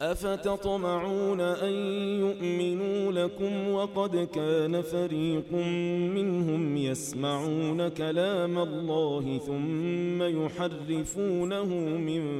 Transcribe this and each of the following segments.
أفتطمعون أن يؤمنوا لكم وقد كان فريق منهم يسمعون كلام الله ثم يحرفونه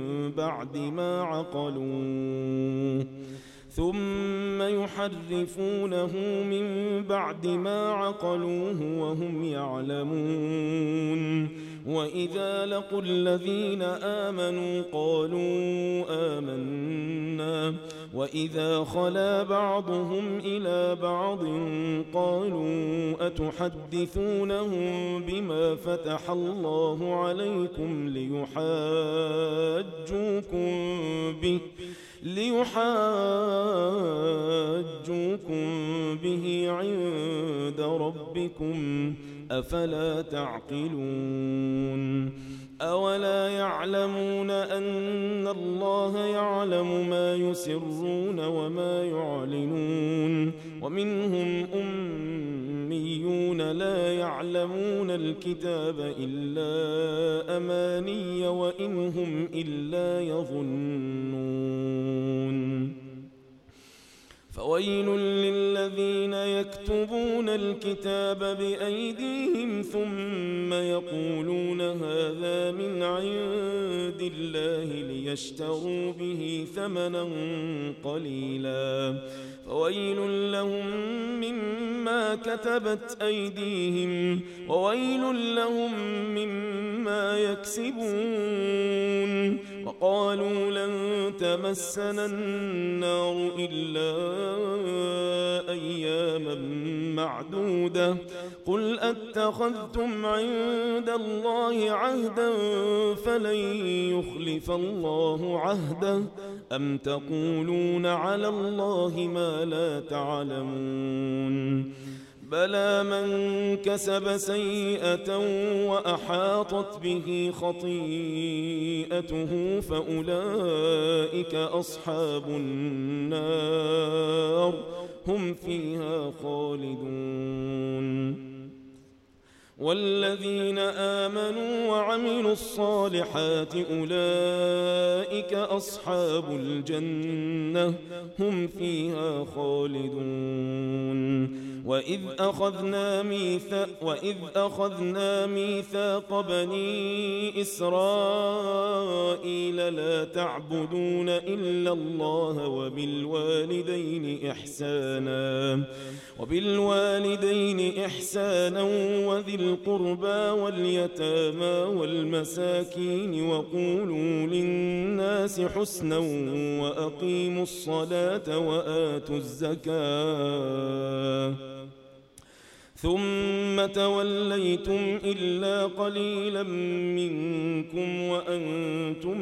من بعد ما عقلوه وهم يعلمون. وإذا لقوا الذين آمنوا قالوا آمنا وإذا خلا بعضهم إلى بعض قالوا أتحدثونهم بما فتح الله عليكم ليحاجوكم به عند ربكم أفلا تعقلون. أولا يعلمون أن الله يعلم ما يسرون وما يعلنون. ومنهم أميون لا يعلمون الكتاب إلا أماني وإن هم إلا يظنون. فويل للذين يكتبون الكتاب بأيديهم ثم يقولون هذا من عند الله ليشتروا به ثمنا قليلا فويل لهم مما كتبت أيديهم وويل لهم مما يكسبون. وقالوا لن تمسنا النار إلا أياما معدودة قل أتخذتم عند الله عهدا فلن يخلف الله عهده أم تقولون على الله ما لا تعلمون. بلى من كسب سيئة وأحاطت به خطيئته فأولئك أصحاب النار هم فيها خالدون. والذين آمنوا وعملوا الصالحات أولئك أصحاب الجنة هم فيها خالدون. وإذ أخذنا ميثاق بني إسرائيل لا تعبدون إلا الله وبالوالدين إحسانا وذي القربى واليتامى والمساكين وقولوا للناس حسنا وأقيموا الصلاة وآتوا الزكاة ثم توليتم إلا قليلا منكم وأنتم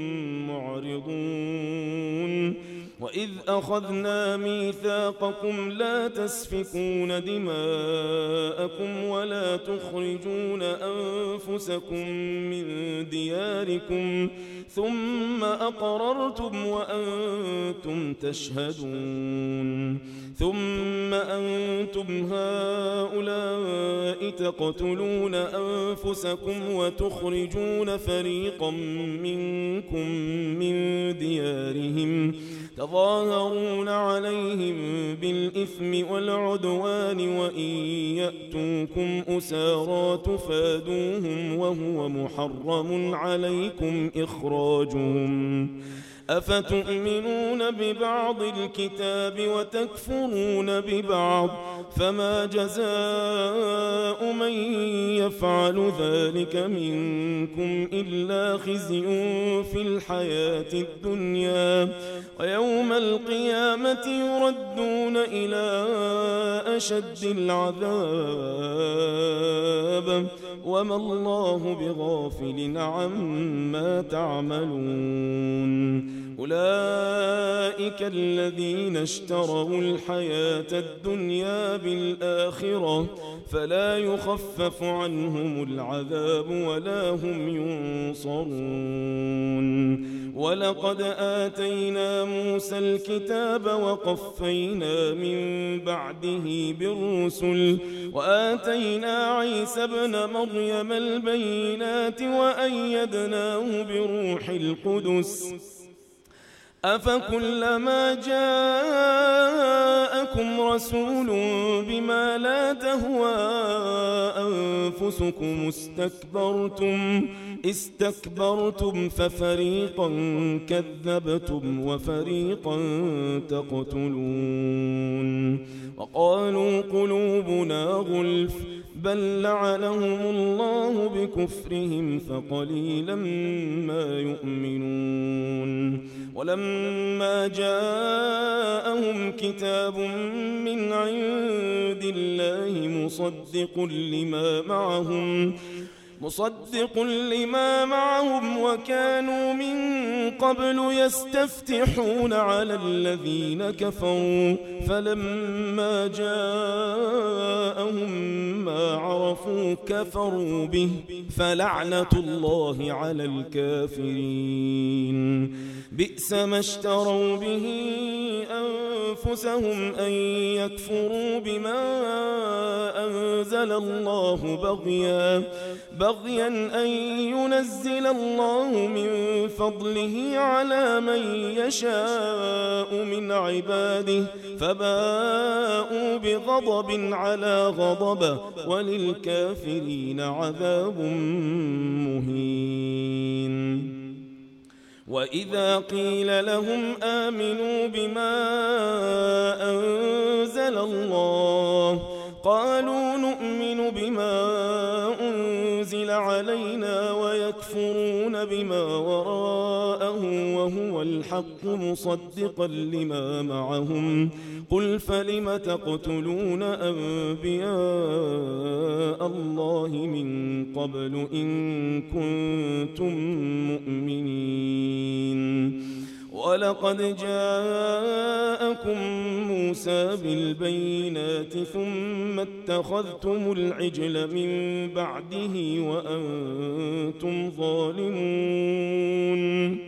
معرضون. وإذ أخذنا ميثاقكم لا تسفكون دماءكم ولا تخرجون أنفسكم من دياركم ثم أقررتم وأنتم تشهدون. ثم أنتم هؤلاء تقتلون أنفسكم وتخرجون فريقا منكم من ديارهم تظاهرون عليهم بالإثم والعدوان وإن يأتوكم أسارى تفادوهم وهو محرم عليكم إخراجهم. أفتؤمنون ببعض الكتاب وتكفرون ببعض فما جزاء من يفعل ذلك منكم إلا خزي في الحياة الدنيا ويوم القيامة يردون إلى أشد العذاب وما الله بغافل عما تعملون. أولئك الذين اشتروا الحياة الدنيا بالآخرة فلا يخفف عنهم العذاب ولا هم ينصرون. ولقد آتينا موسى الكتاب وقفينا من بعده بالرسل وآتينا عيسى ابن مريم البينات وأيدناه بروح القدس أفكلما جاءكم رسول بما لا تهوى أنفسكم استكبرتم ففريقا كذبتم وفريقا تقتلون وقالوا قلوبنا غلف بل لعنهم الله بكفرهم فقليلا ما يؤمنون ولما جاءهم كتاب من عند الله مصدق لما معهم وكانوا من قبل يستفتحون على الذين كفروا فلما جاءهم ما عرفوا كفروا به فلعنة الله على الكافرين بئس ما اشتروا به أنفسهم أن يكفروا بما أنزل الله بغيا أن ينزل الله من فضله على من يشاء من عباده فباءوا بغضب على غضب وللكافرين عذاب مهين وإذا قيل لهم آمنوا بما أنزل الله قالوا نؤمن بما أنزل علينا ويكفرون بما وراءه وهو الحق مصدقا لما معهم قل فلم تقتلون أنبياء الله من قبل إن كنتم مؤمنين ولقد جاءكم موسى بالبينات ثم اتخذتم العجل من بعده وأنتم ظالمون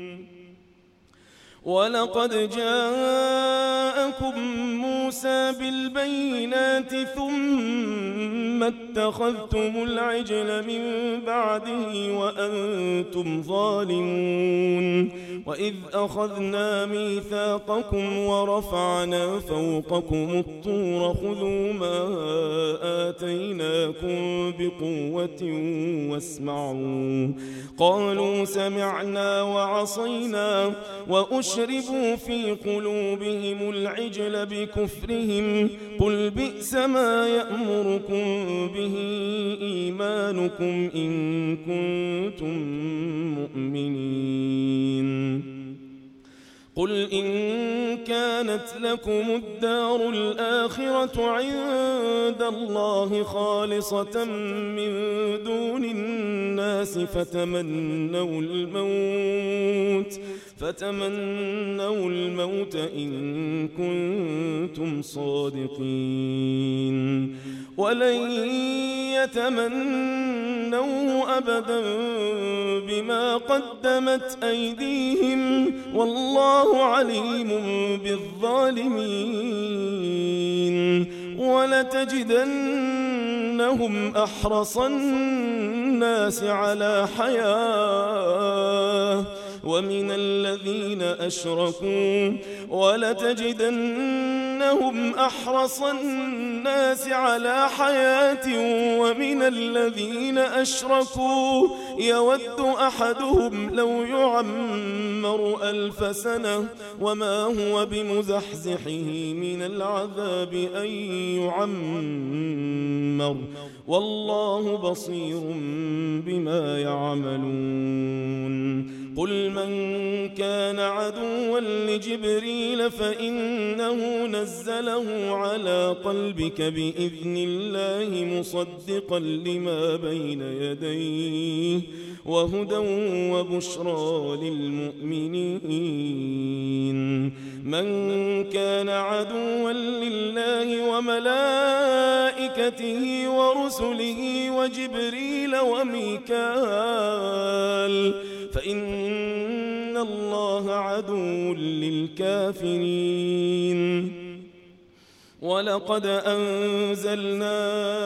ولقد جاءكم موسى بالبينات ثم اتخذتم العجل من بعده وأنتم ظالمون وإذ أخذنا ميثاقكم ورفعنا فوقكم الطور خذوا ما آتيناكم بقوة واسمعوا قالوا سمعنا وعصينا وأشربوا في قلوبهم العجل بكفرهم قل بئس ما يأمركم به إيمانكم إن كنتم مؤمنين قل إن كانت لكم الدار الآخرة عند الله خالصة من دون الناس فتمنوا الموت إن كنتم صادقين ولن يتمنوه أبدا بما قدمت أيديهم والله عليم بالظالمين ولتجدنهم أحرص الناس على حياة ومن الذين أشركوا ولتجدنهم أحرص الناس على حياة ومن الذين أشركوا يود أحدهم لو يعمر 1000 سنة وما هو بمزحزحه من العذاب أن يعمر والله بصير بما يعملون قل من كان عدوا لجبريل فإنه نزله على قلبك بإذن الله مصدقا لما بين يديه وهدى وبشرى للمؤمنين من كان عدوا لله وملائكته ورسله وجبريل وميكال فإن الله عدو للكافرين ولقد أنزلنا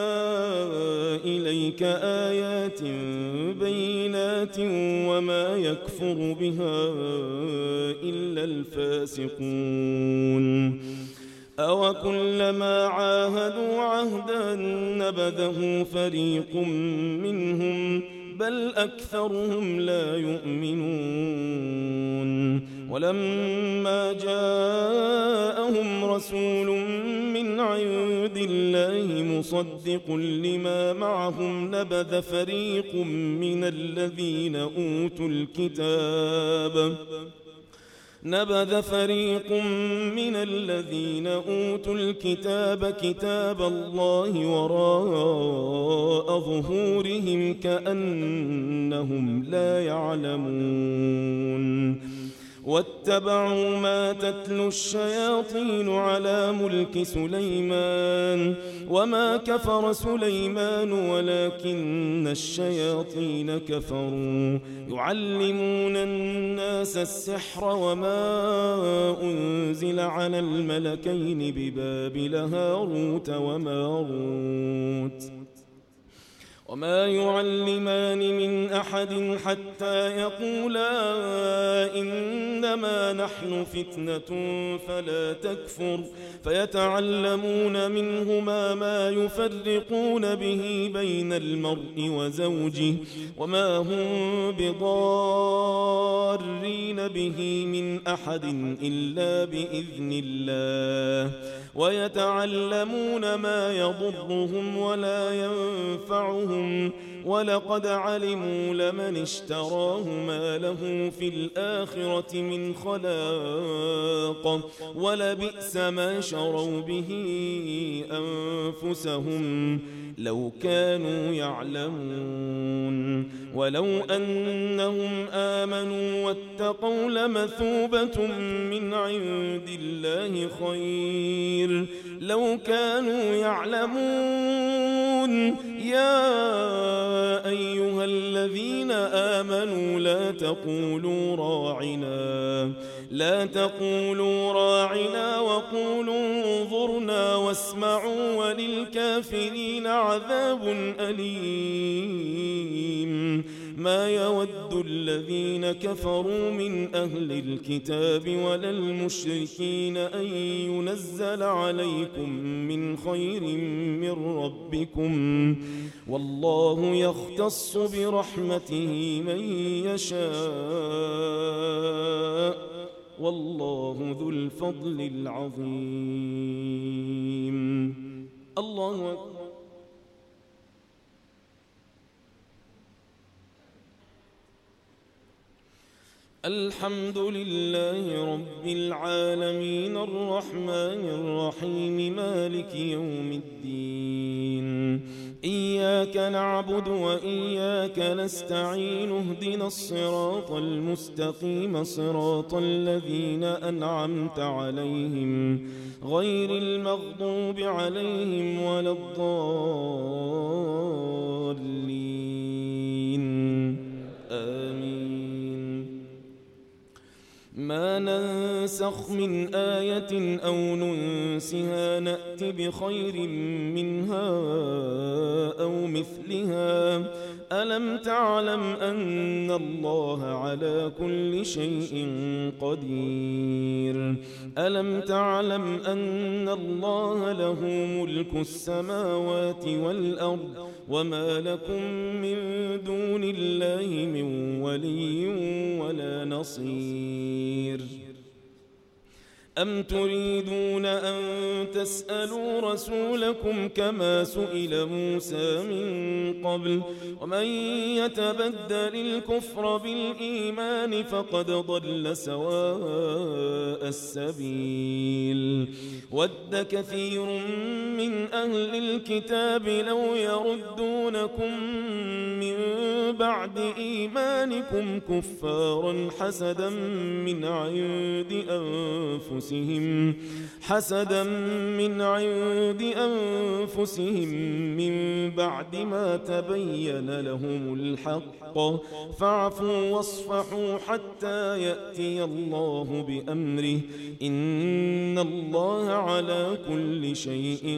إليك آيات بينات وما يكفر بها إلا الفاسقون أوكلما عاهدوا عهدا نبذه فريق منهم بل أكثرهم لا يؤمنون ولما جاءهم رسول من عند الله مصدق لما معهم نبذ فريق من الذين أوتوا الكتاب كتاب الله وراء ظهورهم كأنهم لا يعلمون واتبعوا ما تتلو الشياطين على ملك سليمان وما كفر سليمان ولكن الشياطين كفروا يعلمون الناس السحر وما أنزل على الملكين ببابل هاروت وماروت وما يعلمان من أحد حتى يقولا إنما نحن فتنة فلا تكفر فيتعلمون منهما ما يفرقون به بين المرء وزوجه وما هم بضارين به من أحد إلا بإذن الله ويتعلمون ما يضرهم ولا ينفعهم ولقد علموا لمن اشتراه ما له في الآخرة من خلاق ولبئس ما شروا به أنفسهم لو كانوا يعلمون ولو أنهم آمنوا واتقوا لمثوبة من عند الله خير لو كانوا يعلمون يا أيها الذين آمنوا لا تقولوا راعنا وقولوا انظرنا واسمعوا وللكافرين عذاب أليم ما يود الذين كفروا من أهل الكتاب ولا المشركين أن ينزل عليكم من خير من ربكم والله يختص برحمته من يشاء والله ذو الفضل العظيم. الله أكبر. الحمد لله رب العالمين الرحمن الرحيم مالك يوم الدين إياك نعبد وإياك نستعين اهدنا الصراط المستقيم صراط الذين أنعمت عليهم غير المغضوب عليهم ولا الضالين آمين. ما ننسخ من آية أو ننسها نأت بخير منها أو مثلها ألم تعلم أن الله على كل شيء قدير ألم تعلم أن الله له ملك السماوات والأرض وما لكم من دون الله من ولي ولا نصير أم تريدون أن تسألوا رسولكم كما سئل موسى من قبل ومن يتبدل الكفر بالإيمان فقد ضل سواء السبيل ود كثير من أهل الكتاب لو يردونكم من بعد إيمانكم كفارا حسدا من عند أنفسهم أنفسهم حسدا من عند أنفسهم من بعد ما تبين لهم الحق فاعفوا واصفحوا حتى يأتي الله بأمره إن الله على كل شيء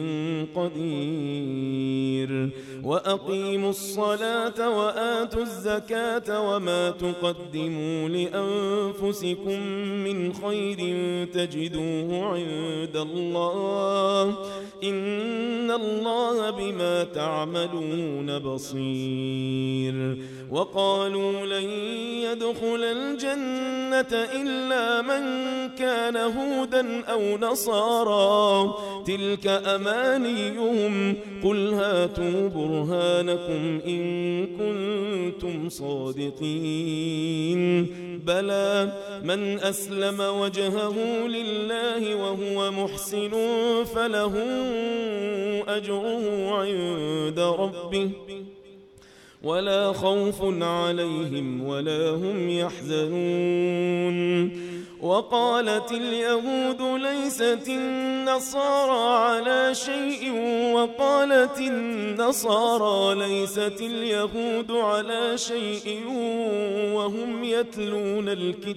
قدير وأقيموا الصلاة وآتوا الزكاة وما تقدموا لأنفسكم من خير تجدوه عند الله إن الله بما تعملون بصير وقالوا لن يدخل الجنة إلا من كان هودا أو نصارى تلك أمانيهم قل هاتوا برهانكم إن كنتم صادقين بلى من أسلم وجهه لله وهو محسن فله أجره عند ربه ولا خوف عليهم ولا هم يحزنون وقالت اليهود ليست النصارى على شيء وقالت النصارى ليست اليهود على شيء وهم يتلون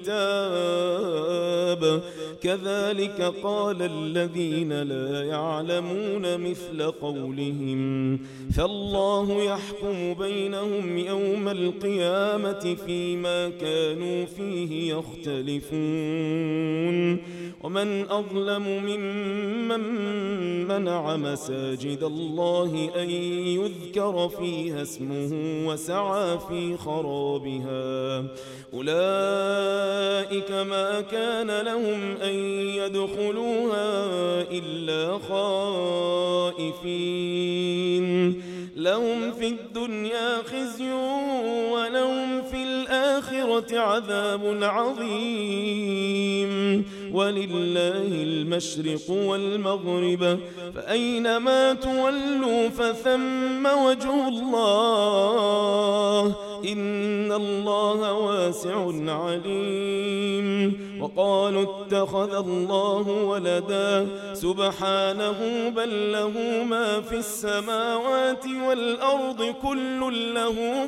الكتاب كذلك قال الذين لا يعلمون مثل قولهم فالله يحكم بينهم يوم القيامة فيما كانوا فيه يختلفون ومن أظلم ممن منع مساجد الله أن يذكر فيها اسمه وسعى في خرابها أولئك ما كان لهم أن يدخلوها إلا خائفين لهم في الدنيا خزي ولهم في الآخرة عذاب عظيم ولله المشرق والمغرب فأينما تولوا فثم وجه الله إن الله واسع عليم وقالوا اتخذ الله ولدا سبحانه بل له ما في السماوات والأرض كل له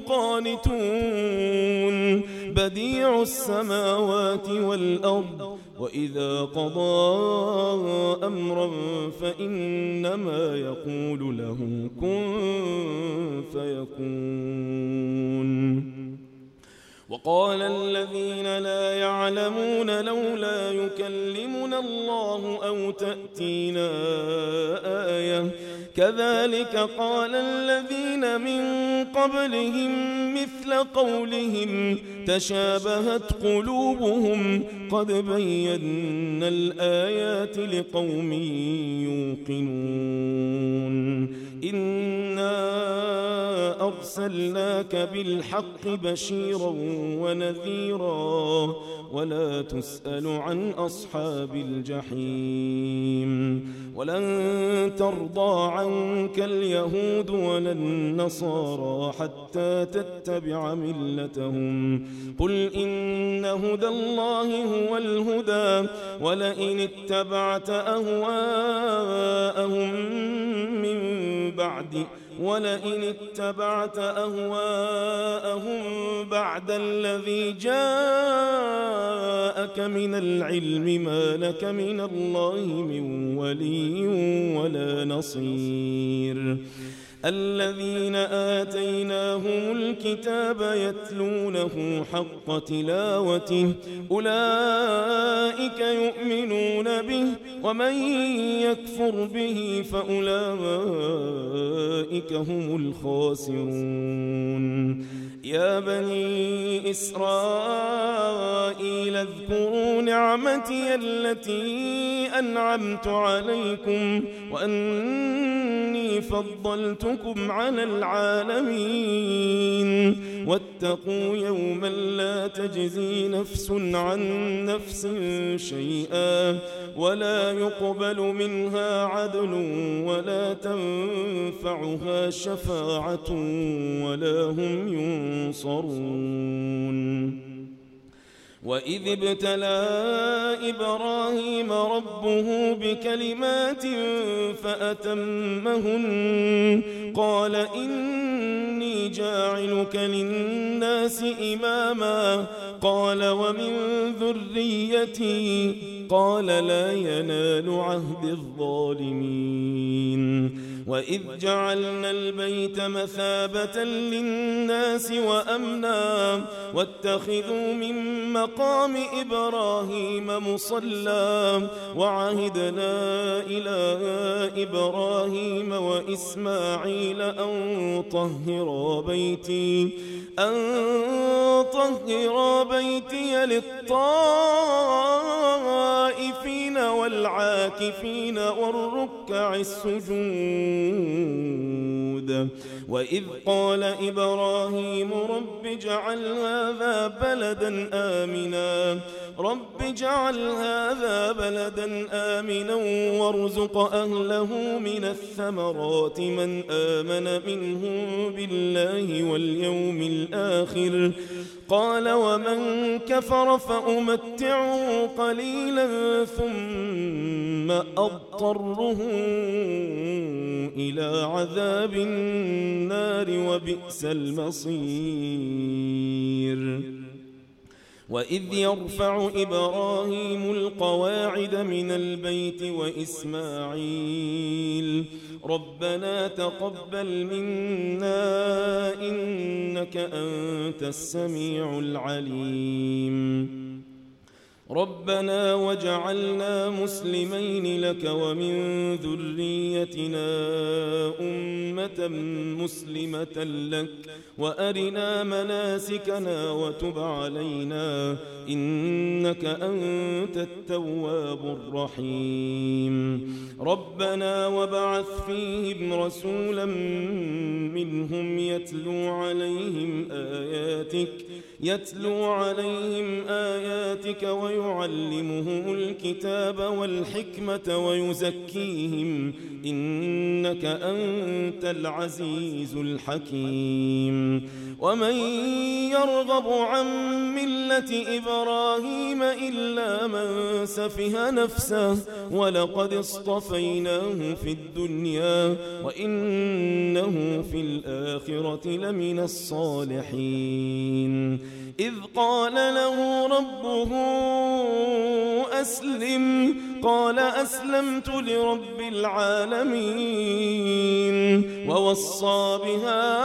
قانتون بديع السماوات والأرض وإذا قضى أمرا فإنما يقول له كن فيكون وقال الذين لا يعلمون لولا يكلمنا الله أو تأتينا آية كذلك قال الذين من قبلهم مثل قولهم تشابهت قلوبهم قد بينا الآيات لقوم يوقنون إنا أرسلناك بالحق بشيرا ونذيرا ولا تسأل عن أصحاب الجحيم ولن ترضى عنك اليهود ولا النصارى حتى تتبع ملتهم قل إن هدى الله هو الهدى ولئن اتبعت أهواءهم بعد الذي جاءك من العلم ما لك من الله من ولي ولا نصير الذين آتيناهم الكتاب يتلونه حق تلاوته أولئك يؤمنون به ومن يكفر به فأولئك هم الخاسرون يا بني إسرائيل اذكروا نعمتي التي أنعمت عليكم وأني فضلتكم على العالمين واتقوا يوما لا تجزي نفس عن نفس شيئا ولا يقبل منها عدل ولا تنفعها شفاعة ولا هم ينصرون وإذ ابتلى إبراهيم ربه بكلمات فأتمهن قال إني جاعلك للناس إماما قال ومن ذريتي قال لا ينال عهد الظالمين وإذ جعلنا البيت مثابة للناس وأمنا واتخذوا من مقام إبراهيم مصلى وعهدنا إلى إبراهيم وإسماعيل أن طهرا بيتي للطائفين والعاكفين والركع السجود وإذ قال إبراهيم رب اجعل هذا بلدا آمنا وارزق أهله من الثمرات من آمن منهم بالله واليوم الآخر قال ومن كفر فأمتعه قليلا ثم أضطره إلى عذاب النار وبئس المصير وإذ يرفع إبراهيم القواعد من البيت وإسماعيل ربنا تقبل منا إنك أنت السميع العليم ربنا وجعلنا مسلمين لك ومن ذريتنا أمة مسلمة لك وأرنا مناسكنا وتب علينا إنك أنت التواب الرحيم ربنا وابعث فيهم رسولا منهم يتلو عليهم آياتك ويعلمهم الكتاب والحكمة ويزكيهم إنك أنت العزيز الحكيم ومن يرغب عن ملة إبراهيم إلا من سفه نفسه ولقد اصطفيناه في الدنيا وإنه في الآخرة لمن الصالحين إذ قال له ربه أسلم قال أسلمت لرب العالمين ووصى بها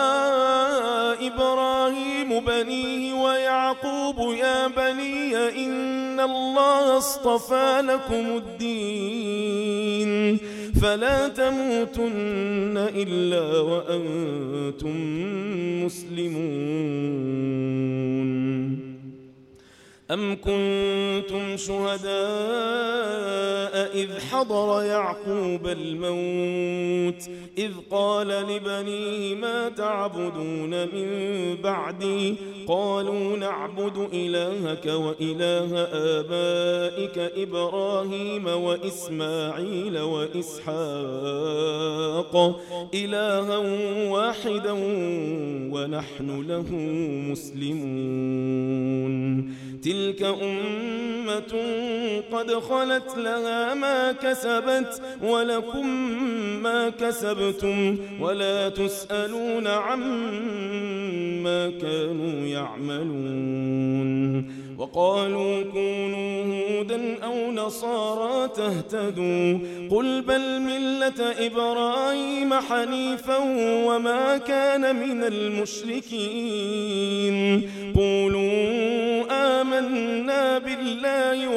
إبراهيم بنيه ويعقوب يا بني إن الله اصطفى لكم الدين فلا تموتن إلا وأنتم مسلمون أم كنتم شهداء إذ حضر يعقوب الموت إذ قال لبنيه ما تعبدون من بعدي قالوا نعبد إلهك وإله آبائك إبراهيم وإسماعيل وإسحاق إلها واحدا ونحن له مسلمون تلك أمة قد خلت لها ما كسبت ولكم ما كسبتم ولا تسألون عما كانوا يعملون وقالوا كونوا هودا أو نصارى تهتدوا قل بل ملة إبراهيم حنيفا وما كان من المشركين قولوا آمنا بالله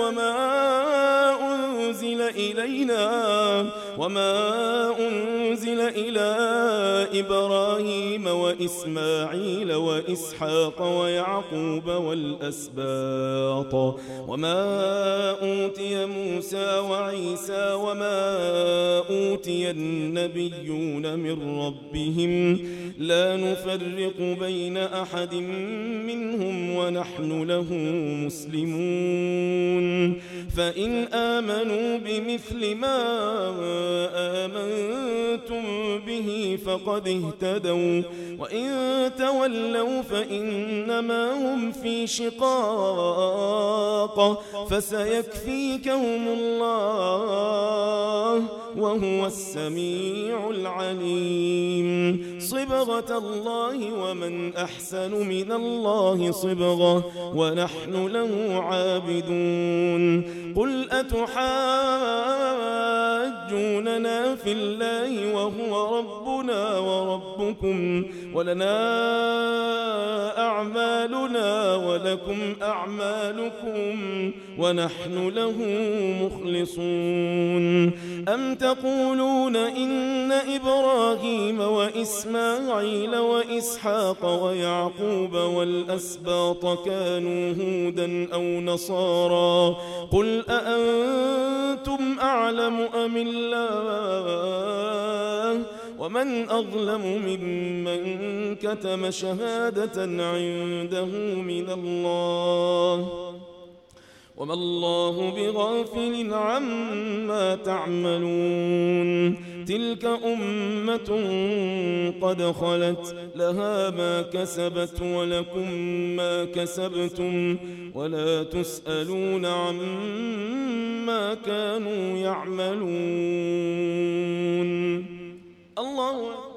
وما أنزل إلى إبراهيم وإسماعيل وإسحاق ويعقوب والأسباط وما أوتي موسى وعيسى وما أوتي النبيون من ربهم لا نفرق بين أحد منهم ونحن له مسلمون فإن آمنوا به بمثل ما آمنتم به فقد اهتدوا وإن تولوا فإنما هم في شقاق فسيكفيكهم الله وهو السميع العليم صبغة الله ومن أحسن من الله صبغة ونحن له عابدون قل أتحاجوننا في الله وهو ربنا وربكم ولنا أعمالنا ولكم أعمالكم ونحن له مخلصون أم تقولون إن إبراهيم وإسماعيل وإسحاق ويعقوب والأسباط كانوا هودا أو نصارى قل أأنتم أعلم أم الله ومن أظلم ممن كتم شهادة عنده من الله وما الله بغافل عما تعملون تلك أمة قد خلت لها ما كسبت ولكم ما كسبتم ولا تسألون عما كانوا يعملون الله